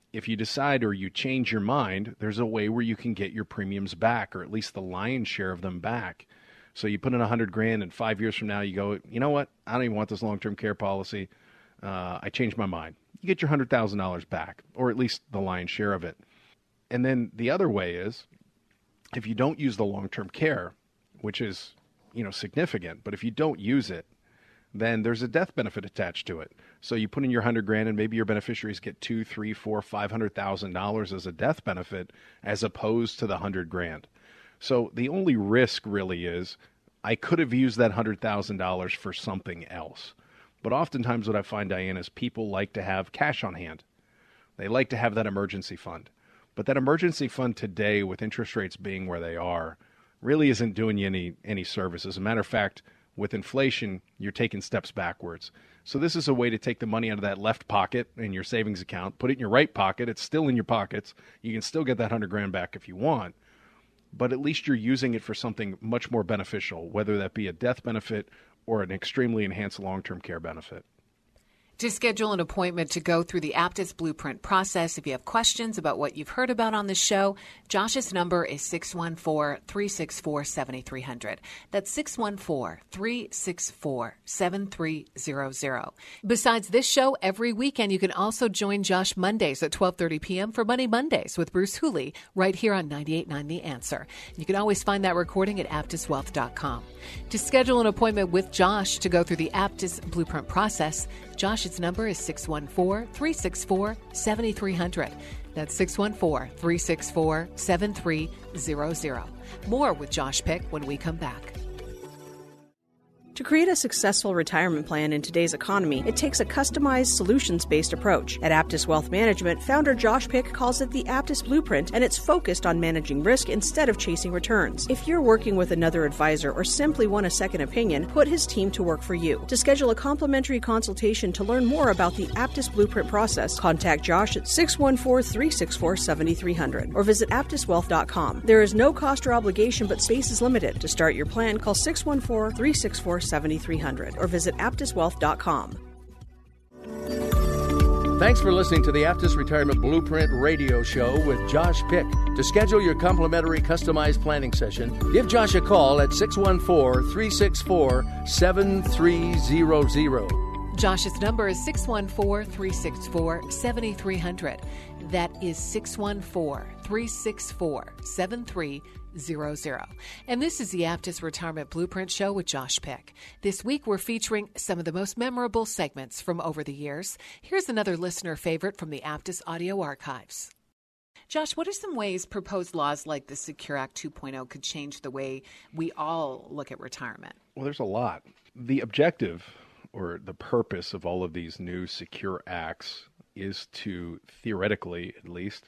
if you decide or you change your mind, there's a way where you can get your premiums back, or at least the lion's share of them back. So you put in a hundred grand, and five years from now you go, you know what? I don't even want this long-term care policy. Uh, I changed my mind. You get your hundred thousand dollars back, or at least the lion's share of it. And then the other way is, if you don't use the long-term care, which is, you know, significant, but if you don't use it, then there's a death benefit attached to it. So you put in your hundred grand, and maybe your beneficiaries get two, three, four, five hundred thousand dollars as a death benefit, as opposed to the hundred grand. So the only risk really is, I could have used that hundred thousand dollars for something else. But oftentimes what I find, Diane, is people like to have cash on hand. They like to have that emergency fund. But that emergency fund today, with interest rates being where they are, really isn't doing you any, any service. As a matter of fact, with inflation, you're taking steps backwards. So this is a way to take the money out of that left pocket in your savings account, put it in your right pocket. It's still in your pockets. You can still get that hundred grand back if you want. But at least you're using it for something much more beneficial, whether that be a death benefit or an extremely enhanced long-term care benefit. To schedule an appointment to go through the Aptus Blueprint process, if you have questions about what you've heard about on the show, Josh's number is six one four, three six four, seven three zero zero. That's six one four, three six four, seven three zero zero. Besides this show, every weekend you can also join Josh Mondays at twelve thirty p.m. for Money Mondays with Bruce Hooley right here on ninety-eight point nine The Answer. You can always find that recording at aptus wealth dot com. To schedule an appointment with Josh to go through the Aptus Blueprint process, Josh's number is six one four, three six four, seven three zero zero. That's six one four, three six four, seven three zero zero. More with Josh Pick when we come back. To create a successful retirement plan in today's economy, it takes a customized, solutions-based approach. At Aptus Wealth Management, founder Josh Pick calls it the Aptus Blueprint, and it's focused on managing risk instead of chasing returns. If you're working with another advisor or simply want a second opinion, put his team to work for you. To schedule a complimentary consultation to learn more about the Aptus Blueprint process, contact Josh at six one four, three six four, seven three zero zero or visit aptus wealth dot com. There is no cost or obligation, but space is limited. To start your plan, call six one four, three six four, seven three zero zero or visit aptus wealth dot com. Thanks for listening to the Aptus Retirement Blueprint radio show with Josh Pick. To schedule your complimentary customized planning session, give Josh a call at six one four, three six four, seven three zero zero. Josh's number is six one four, three six four, seven three zero zero. That is six one four, three six four, seven three zero zero. And this is the Aptus Retirement Blueprint Show with Josh Pick. This week we're featuring some of the most memorable segments from over the years. Here's another listener favorite from the Aptus audio archives. Josh, what are some ways proposed laws like the Secure Act two point oh could change the way we all look at retirement? Well, there's a lot. The objective, or the purpose of all of these new secure acts, is to, theoretically at least,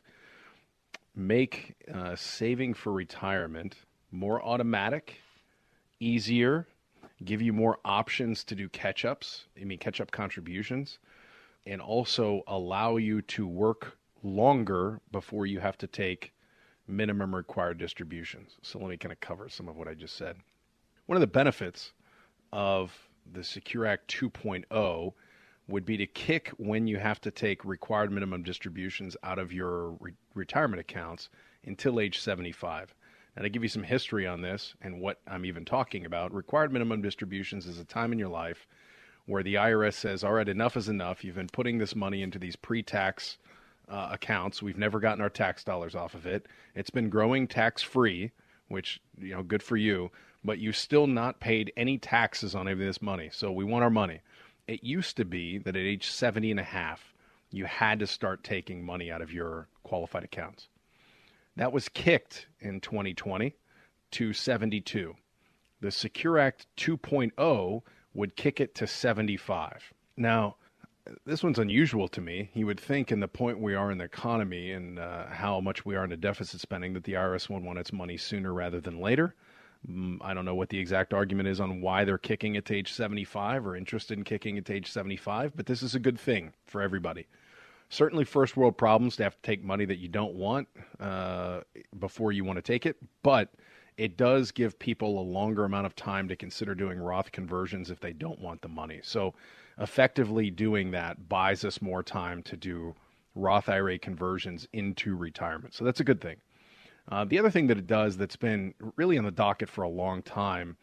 make uh, saving for retirement more automatic, easier, give you more options to do catch-ups, I mean catch-up contributions, and also allow you to work longer before you have to take minimum required distributions. So let me kind of cover some of what I just said. One of the benefits of the Secure Act two point oh would be to kick when you have to take required minimum distributions out of your re- retirement accounts until age seventy-five. And to give you some history on this and what I'm even talking about, required minimum distributions is a time in your life where the I R S says, all right, enough is enough. You've been putting this money into these pre-tax uh, accounts. We've never gotten our tax dollars off of it. It's been growing tax-free, which, you know, good for you, but you've still not paid any taxes on any of this money. So we want our money. It used to be that at age seventy and a half, you had to start taking money out of your qualified accounts. That was kicked in twenty twenty to seventy-two. The Secure Act two point oh would kick it to seventy-five. Now, this one's unusual to me. You would think in the point we are in the economy and uh, how much we are into deficit spending that the I R S would want its money sooner rather than later. I don't know what the exact argument is on why they're kicking it to age seventy-five or interested in kicking it to age seventy-five, but this is a good thing for everybody. Certainly first world problems to have to take money that you don't want uh, before you want to take it, but it does give people a longer amount of time to consider doing Roth conversions if they don't want the money. So effectively doing that buys us more time to do Roth I R A conversions into retirement. So that's a good thing. Uh, the other thing that it does that's been really on the docket for a long time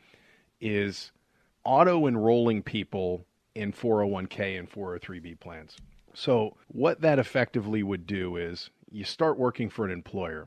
is auto-enrolling people in four oh one k and four oh three b plans. So what that effectively would do is you start working for an employer.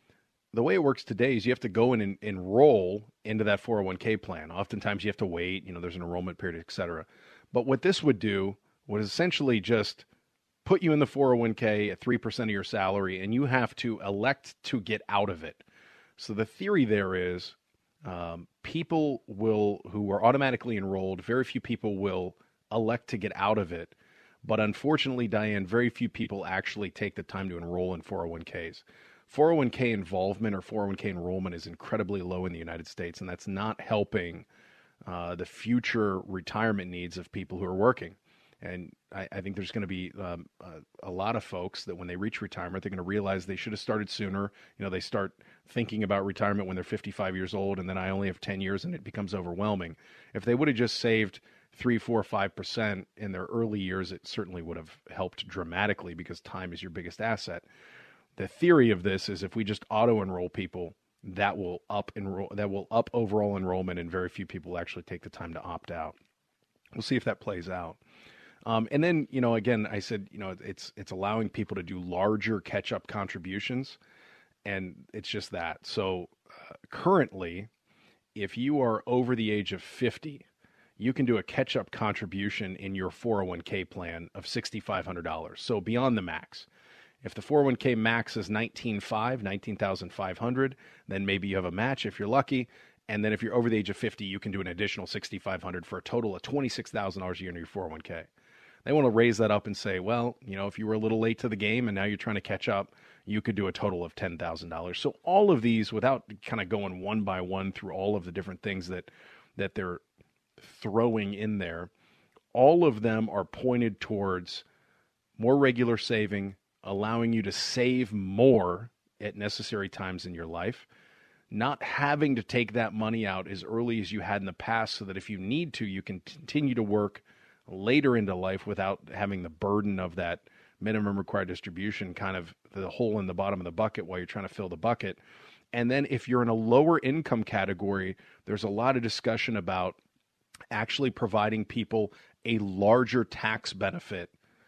The way it works today is you have to go in and enroll into that four oh one k plan. Oftentimes you have to wait, you know, there's an enrollment period, et cetera. But what this would do would essentially just put you in the four oh one k at three percent of your salary, and you have to elect to get out of it. So the theory there is um, people will, who are automatically enrolled, very few people will elect to get out of it. But unfortunately, Diane, very few people actually take the time to enroll in four oh one k's. four oh one k involvement or four oh one k enrollment is incredibly low in the United States, and that's not helping uh, the future retirement needs of people who are working. And I, I think there's going to be um, a, a lot of folks that when they reach retirement, they're going to realize they should have started sooner. You know, they start thinking about retirement when they're fifty-five years old, and then I only have ten years, and it becomes overwhelming. If they would have just saved three, four, five percent in their early years, it certainly would have helped dramatically because time is your biggest asset. The theory of this is if we just auto-enroll people, that will up enroll, that will up overall enrollment, and very few people will actually take the time to opt out. We'll see if that plays out. Um, and then, you know, again, I said, you know, it's it's allowing people to do larger catch-up contributions, and it's just that. So uh, currently, if you are over the age of fifty, you can do a catch-up contribution in your four oh one k plan of six thousand five hundred dollars, so beyond the max. If the four oh one k max is nineteen thousand five hundred dollars, then maybe you have a match if you're lucky. And then if you're over the age of fifty, you can do an additional six thousand five hundred dollars for a total of twenty-six thousand dollars a year in your four oh one k. They want to raise that up and say, well, you know, if you were a little late to the game and now you're trying to catch up, you could do a total of ten thousand dollars. So all of these, without kind of going one by one through all of the different things that that they're throwing in there, all of them are pointed towards more regular saving, allowing you to save more at necessary times in your life, not having to take that money out as early as you had in the past so that if you need to, you can continue to work later into life without having the burden of that minimum required distribution, kind of the hole in the bottom of the bucket while you're trying to fill the bucket. And then if you're in a lower income category, there's a lot of discussion about actually providing people a larger tax benefit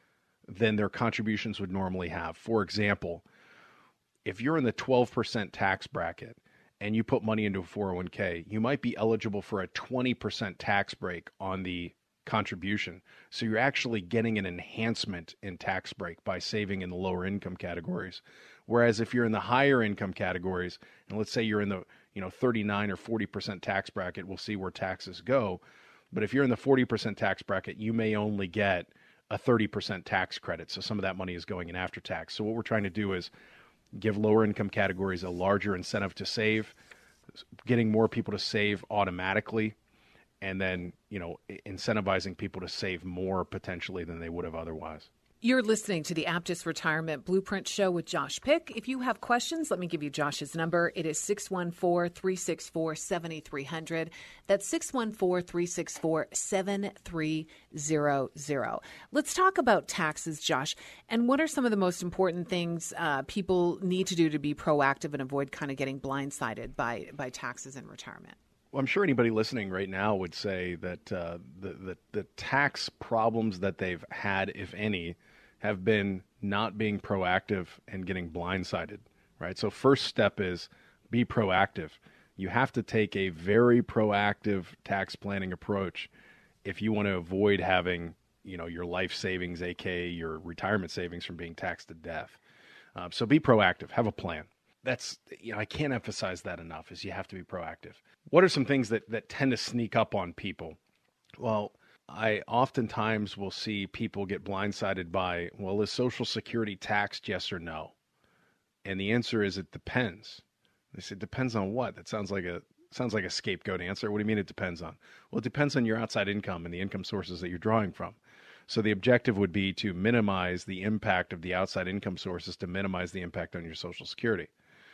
than their contributions would normally have. For example, if you're in the twelve percent tax bracket and you put money into a four oh one k, you might be eligible for a twenty percent tax break on the contribution. So you're actually getting an enhancement in tax break by saving in the lower income categories. Whereas if you're in the higher income categories, and let's say you're in the, you know, thirty-nine or forty percent tax bracket, we'll see where taxes go. But if you're in the forty percent tax bracket, you may only get a thirty percent tax credit. So some of that money is going in after tax. So what we're trying to do is give lower income categories a larger incentive to save, getting more people to save automatically, and then, you know, incentivizing people to save more potentially than they would have otherwise. You're listening to the Aptus Retirement Blueprint Show with Josh Pick. If you have questions, let me give you Josh's number. It is six one four, three six four, seven three zero zero. That's six one four, three six four, seven three zero zero. Let's talk about taxes, Josh. And what are some of the most important things uh, people need to do to be proactive and avoid kind of getting blindsided by, by taxes in retirement? Well, I'm sure anybody listening right now would say that uh, the, the the tax problems that they've had, if any, have been not being proactive and getting blindsided, right? So first step is be proactive. You have to take a very proactive tax planning approach if you want to avoid having, you know, your life savings, aka your retirement savings, from being taxed to death. Uh, so be proactive. Have a plan. That's, you know, I can't emphasize that enough, is you have to be proactive. What are some things that, that tend to sneak up on people? Well, I oftentimes will see people get blindsided by, well, is Social Security taxed, yes or no? And the answer is it depends. They say, depends on what? That sounds like a sounds like a scapegoat answer. What do you mean it depends on? Well, it depends on your outside income and the income sources that you're drawing from. So the objective would be to minimize the impact of the outside income sources to minimize the impact on your Social Security.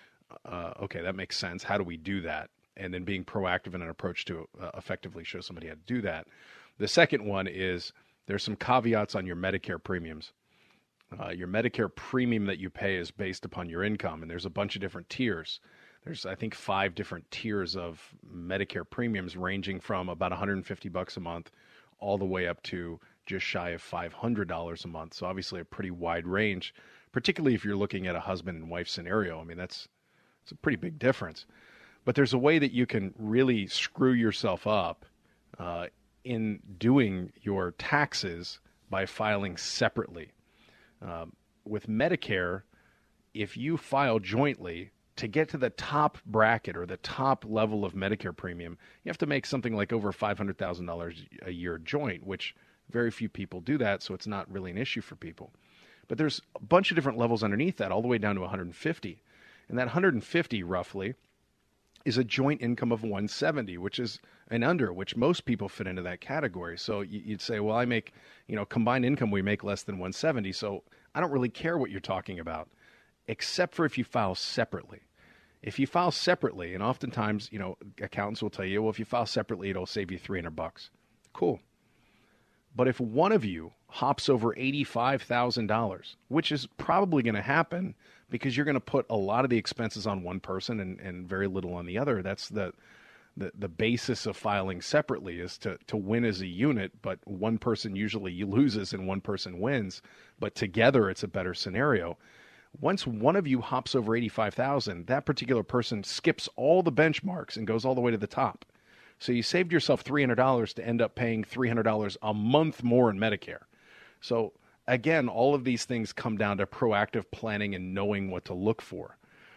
Uh, okay, that makes sense. How do we do that? And then being proactive in an approach to uh, effectively show somebody how to do that. The second one is there's some caveats on your Medicare premiums. Uh, your Medicare premium that you pay is based upon your income, and there's a bunch of different tiers. There's, I think, five different tiers of Medicare premiums ranging from about one hundred fifty bucks a month all the way up to just shy of five hundred dollars a month. So obviously a pretty wide range, particularly if you're looking at a husband and wife scenario. I mean, that's, that's a pretty big difference. But there's a way that you can really screw yourself up uh, in doing your taxes by filing separately. Um, with Medicare, if you file jointly, to get to the top bracket or the top level of Medicare premium, you have to make something like over five hundred thousand dollars a year joint, which very few people do that, so it's not really an issue for people. But there's a bunch of different levels underneath that, all the way down to one hundred fifty. And that one hundred fifty, roughly, is a joint income of one hundred seventy, which is an under, which most people fit into that category. So you'd say, well, I make, you know, combined income, we make less than one hundred seventy, so I don't really care what you're talking about, except for if you file separately. If you file separately, and oftentimes, you know, accountants will tell you, well, if you file separately, it'll save you three hundred bucks. Cool. But if one of you hops over eighty-five thousand dollars, which is probably going to happen because you're going to put a lot of the expenses on one person and, and very little on the other. That's the, the the basis of filing separately, is to, to win as a unit, but one person usually loses and one person wins. But together it's a better scenario. Once one of you hops over eighty-five thousand, that particular person skips all the benchmarks and goes all the way to the top. So you saved yourself three hundred dollars to end up paying three hundred dollars a month more in Medicare. So again, all of these things come down to proactive planning and knowing what to look for.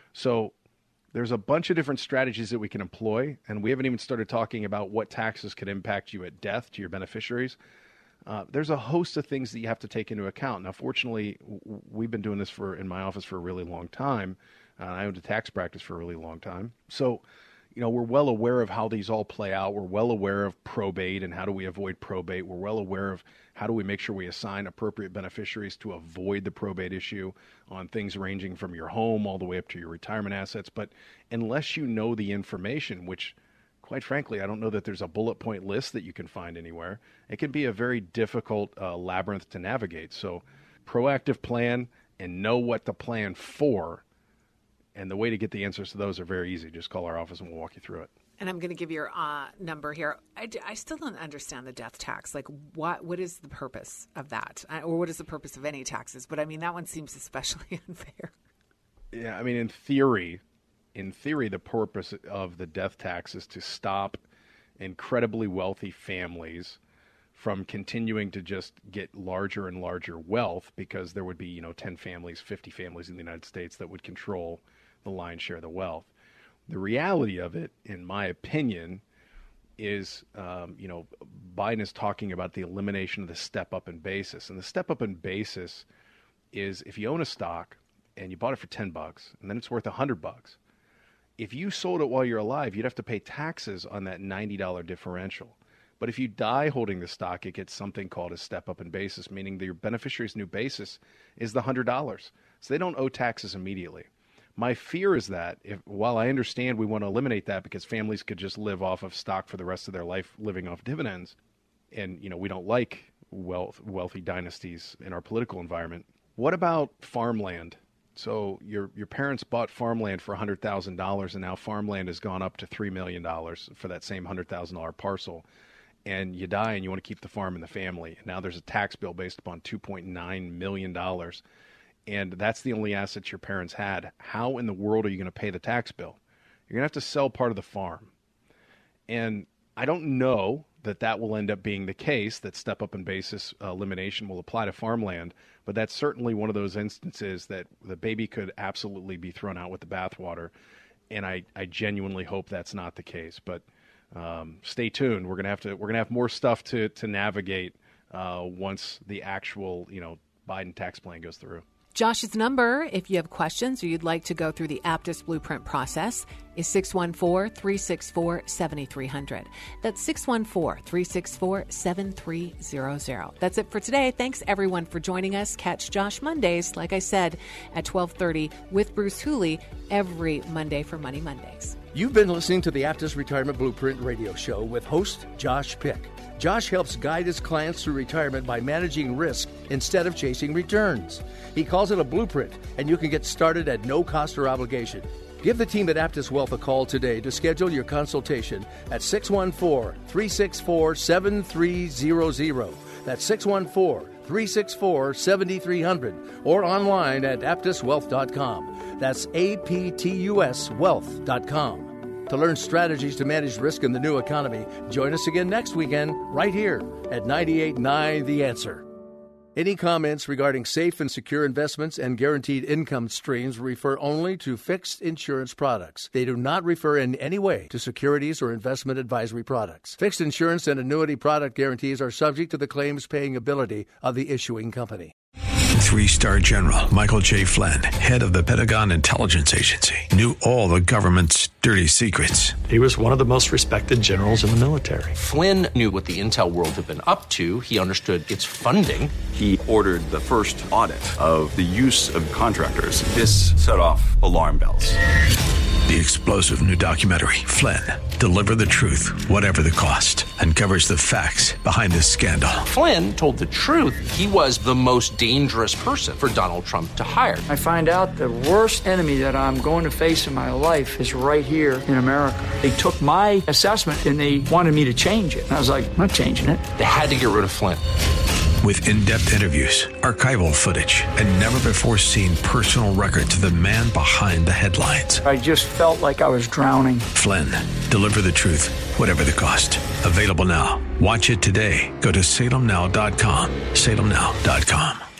So there's a bunch of different strategies that we can employ, and we haven't even started talking about what taxes could impact you at death to your beneficiaries. Uh, there's a host of things that you have to take into account. Now, fortunately, w- we've been doing this for in my office for a really long time. Uh, I owned a tax practice for a really long time. So, you know, we're well aware of how these all play out. We're well aware of probate and how do we avoid probate. We're well aware of how do we make sure we assign appropriate beneficiaries to avoid the probate issue on things ranging from your home all the way up to your retirement assets. But unless you know the information, which quite frankly, I don't know that there's a bullet point list that you can find anywhere. It can be a very difficult uh, labyrinth to navigate. So proactive plan and know what to plan for. And the way to get the answers to those are very easy. Just call our office and we'll walk you through it. And I'm going to give your uh, number here. I, d- I still don't understand the death tax. Like, what what is the purpose of that? I, or what is the purpose of any taxes? But, I mean, that one seems especially unfair. Yeah, I mean, in theory, in theory, the purpose of the death tax is to stop incredibly wealthy families from continuing to just get larger and larger wealth, because there would be, you know, ten families, fifty families in the United States that would control the lion's share of the wealth. The reality of it, in my opinion, is, um, you know, Biden is talking about the elimination of the step-up in basis. And the step-up in basis is if you own a stock and you bought it for ten bucks and then it's worth one hundred bucks, if you sold it while you're alive, you'd have to pay taxes on that ninety dollars differential. But if you die holding the stock, it gets something called a step-up in basis, meaning that your beneficiary's new basis is the one hundred dollars. So they don't owe taxes immediately. My fear is that, if, while I understand we want to eliminate that because families could just live off of stock for the rest of their life, living off dividends, and you know we don't like wealth, wealthy dynasties in our political environment. What about farmland? So your your parents bought farmland for one hundred thousand dollars, and now farmland has gone up to three million dollars for that same one hundred thousand dollars parcel. And you die and you want to keep the farm in the family. And now there's a tax bill based upon two point nine million dollars. And that's the only assets your parents had. How in the world are you going to pay the tax bill? You're going to have to sell part of the farm. And I don't know that that will end up being the case, that step-up in basis uh, elimination will apply to farmland. But that's certainly one of those instances that the baby could absolutely be thrown out with the bathwater. And I, I genuinely hope that's not the case. But um, stay tuned. We're going to have to we're going to have more stuff to to navigate uh, once the actual, you know, Biden tax plan goes through. Josh's number, if you have questions or you'd like to go through the Aptus Blueprint process, is six one four, three six four, seven three zero zero. That's six one four, three six four, seven three zero zero. That's it for today. Thanks, everyone, for joining us. Catch Josh Mondays, like I said, at twelve thirty with Bruce Hooley every Monday for Money Mondays. You've been listening to the Aptus Retirement Blueprint radio show with host Josh Pick. Josh helps guide his clients through retirement by managing risk instead of chasing returns. He calls it a blueprint, and you can get started at no cost or obligation. Give the team at Aptus Wealth a call today to schedule your consultation at six one four, three six four, seven three zero zero. That's six one four, three six four, seven three zero zero or online at aptus wealth dot com. That's A P T U S wealth dot com. To learn strategies to manage risk in the new economy, join us again next weekend right here at ninety-eight point nine The Answer. Any comments regarding safe and secure investments and guaranteed income streams refer only to fixed insurance products. They do not refer in any way to securities or investment advisory products. Fixed insurance and annuity product guarantees are subject to the claims paying ability of the issuing company. Three-star General Michael J. Flynn, head of the Pentagon Intelligence Agency, knew all the government's dirty secrets. He was one of the most respected generals in the military. Flynn knew what the intel world had been up to. He understood its funding. He ordered the first audit of the use of contractors. This set off alarm bells. The explosive new documentary, Flynn, Deliver the Truth, Whatever the Cost, uncovers the facts behind this scandal. Flynn told the truth. He was the most dangerous person for Donald Trump to hire. I find out the worst enemy that I'm going to face in my life is right here in America. They took my assessment and they wanted me to change it. And I was like, I'm not changing it. They had to get rid of Flynn. With in-depth interviews, archival footage, and never-before-seen personal records of the man behind the headlines. I just felt like I was drowning. Flynn, Deliver the Truth, Whatever the Cost. Available now. Watch it today. Go to salem now dot com. salem now dot com.